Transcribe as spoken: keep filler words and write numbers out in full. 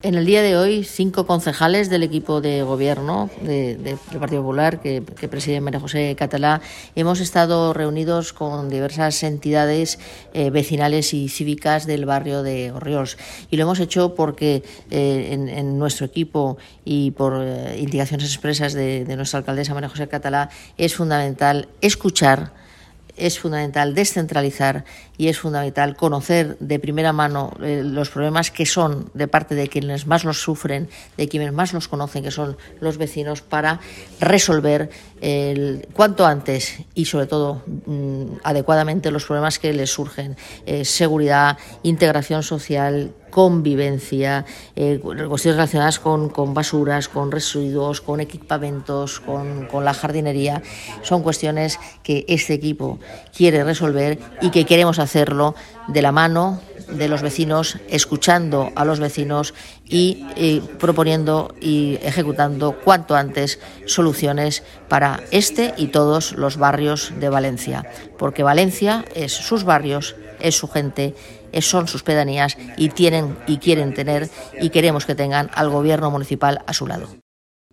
En el día de hoy, cinco concejales del equipo de gobierno de, de, del Partido Popular, que, que preside María José Catalá, hemos estado reunidos con diversas entidades eh, vecinales y cívicas del barrio de Orriols. Y lo hemos hecho porque eh, en, en nuestro equipo y por eh, indicaciones expresas de, de nuestra alcaldesa María José Catalá es fundamental escuchar, es fundamental descentralizar y es fundamental conocer de primera mano eh, los problemas que son de parte de quienes más los sufren, de quienes más los conocen, que son los vecinos, para resolver el, cuanto antes y sobre todo mmm, adecuadamente los problemas que les surgen. Eh, seguridad, integración social, convivencia, eh, cuestiones relacionadas con, con basuras, con residuos, con equipamientos, con, con la jardinería. Son cuestiones que este equipo quiere resolver y que queremos hacerlo de la mano de los vecinos, escuchando a los vecinos y eh, proponiendo y ejecutando cuanto antes soluciones para este y todos los barrios de Valencia, porque Valencia es sus barrios, es su gente, son sus pedanías y tienen y quieren tener y queremos que tengan al gobierno municipal a su lado.